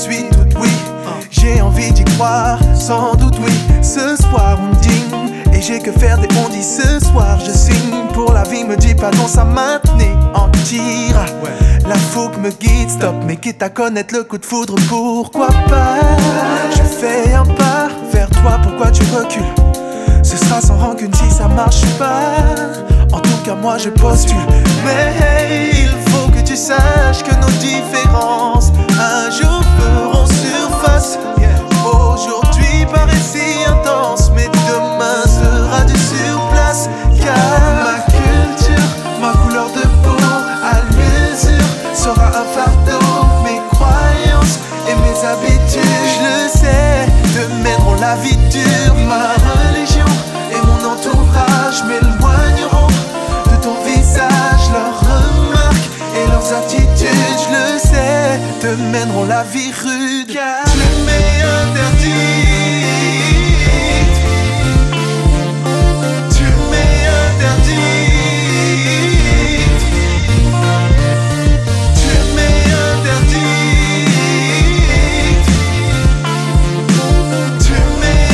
suis toute oui. J'ai envie d'y croire, sans doute oui. Ce soir on dîne et j'ai que faire des on dit. Ce soir je signe pour la vie, me dis pas non, ça m'anéantira. La fougue me guide, stop, mais quitte à connaître le coup de foudre, pourquoi pas? Je fais un pas vers toi, pourquoi tu recules? Ce sera sans rancune si ça marche pas. En tout cas moi je postule. Mais hey, il faut que tu saches que nos différences un jour feront surface. Aujourd'hui paraît si intense, mais demain sera du surplace. Car ma culture, ma couleur de peau à l'usure sera un fardeau. Mes croyances et mes habitudes, je le sais, te mèneront la vie dure. Ma religion et mon entourage m'éloigneront de ton visage. Leurs remarques et leurs attitudes, je le sais, te mèneront la vie rude. Car tu m'es interdite, tu m'es interdite, tu m'es interdite, tu m'es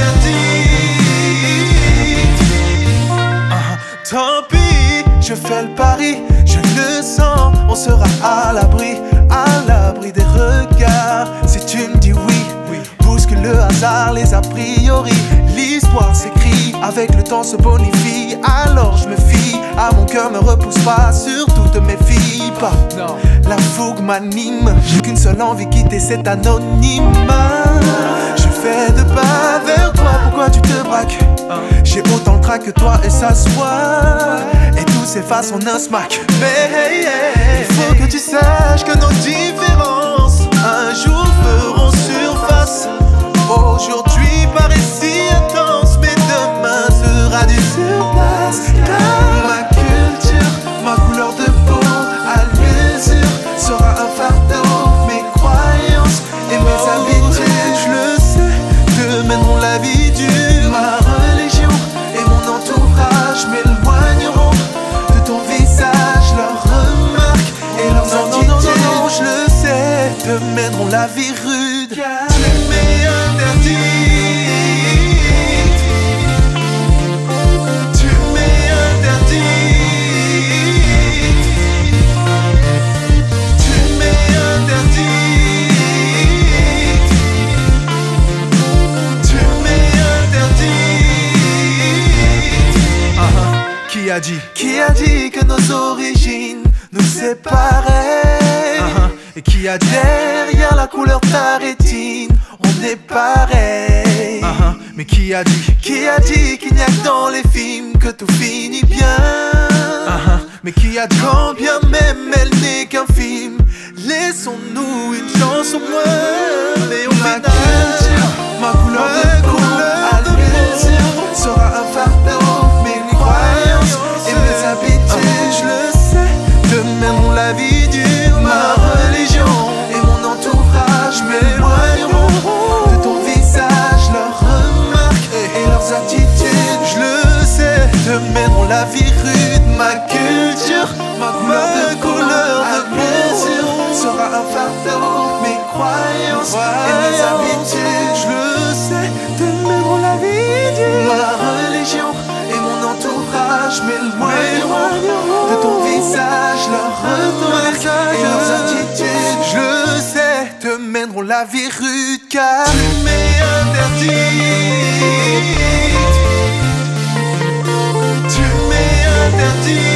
interdite. Tant pis, je fais le pari, je le sens, on sera à l'abri des regards. Si tu me dis oui, bouscule le hasard, les a priori. L'histoire s'écrit, avec le temps se bonifie. Alors je me fie à mon cœur, me repousse pas, surtout te méfie pas. La fougue m'anime, j'ai qu'une seule envie, quitter cet anonymat. Je fais de pas vers toi, pourquoi tu te braques? J'ai autant le trac que toi et ça se voit. Et tout s'efface en un smack. Mais il faut que tu saches que nos différences un jour feront surface. Aujourd'hui paraît si intense, mais demain sera du surplace. Car ma culture, ma couleur de peau à l'usure sera un fardeau. Mes croyances et mes habitudes, je le sais, te mèneront la vie dure. Ma religion et mon entourage m'éloigneront de ton visage. Leurs remarques et leurs attitudes, je le sais, te mèneront la vie rude. Car tu m'es interdite, tu m'es interdite, tu m'es interdite, tu m'es interdite. Qui a dit que nos origines nous séparaient? Et qui a dit derrière la couleur de ta rétine on est pareil? Mais qui a dit qu'il n'y a que dans les films que tout finit bien? Mais qui a dit quand bien même elle n'est qu'un film, laissons-nous une chance au moins. Mais au final, ma culture, ma couleur de peau à l'usure sera un fardeau. Mes croyances et mes habitudes, je le sais, te mèneront la vie dure. Ma religion et mon entourage m'éloigneront de ton visage. Leurs remarques et leurs attitudes, je le sais, te mèneront la vie rude. Ma culture, ma couleur de peau sera un fardeau. Mes croyances et mes habitudes, je le sais, te mèneront la vie dure. Ma religion et mon entourage m'éloigneront de ton visage. Leurs remarques et leurs attitudes, je le sais, te mèneront la vie rude. Car tu m'es interdite, tu m'es interdite.